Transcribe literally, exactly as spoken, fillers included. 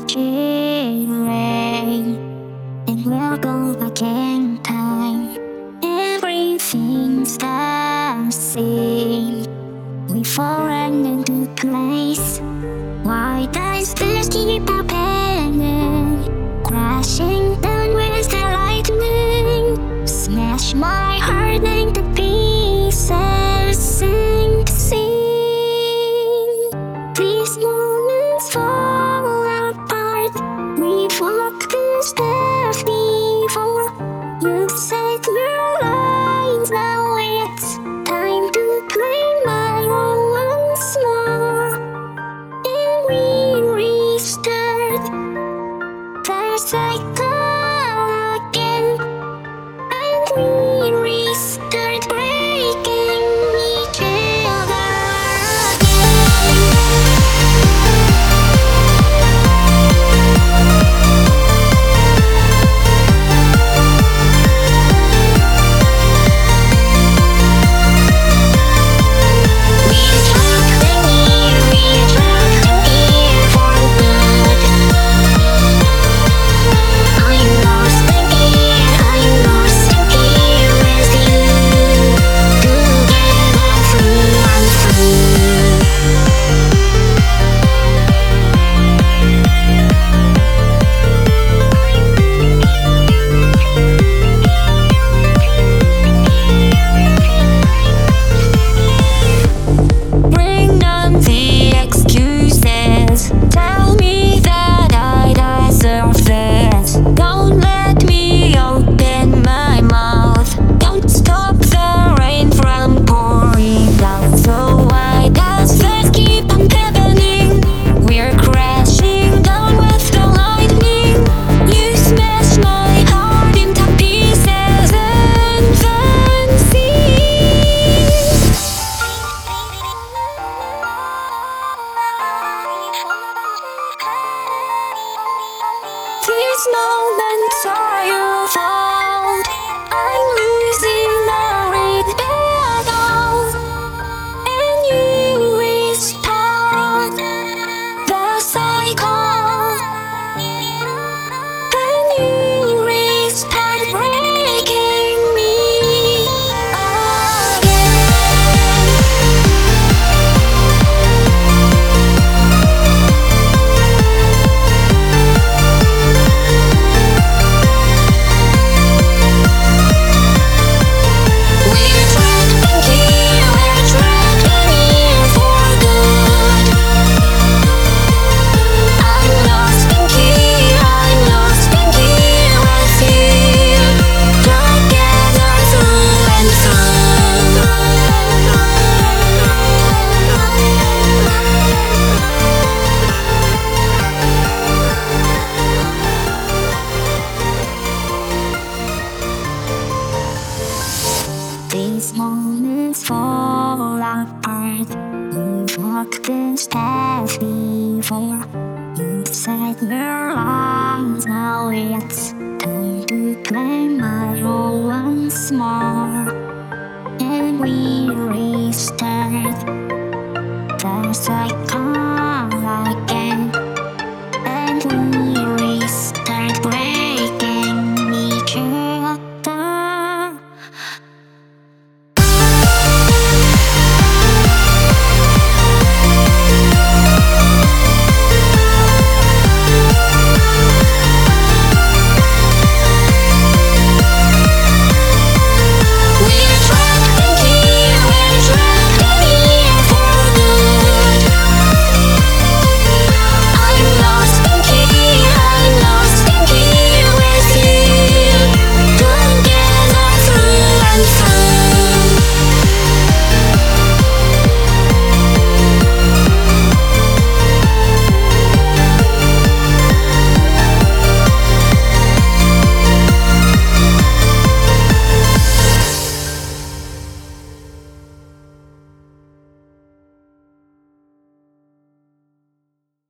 rain, and we'll go back in time. Everything's the same. We fallen into place. Why does this keep happening? Crashing down with the lightning, smash my heart into pieces. Sing, sing. These moments fall apart. We've walked this path before. You've said your lines, now it's time to claim my role once more. And we restart the cycle again, and we restart breaking each other These moments are your fault. I'm losing the battle, and you restart the cycle, and you restart breaking me These moments fall apart. We've walked this path before. You've said your lines, now it's time to claim my role once more. And we restart the cycle again.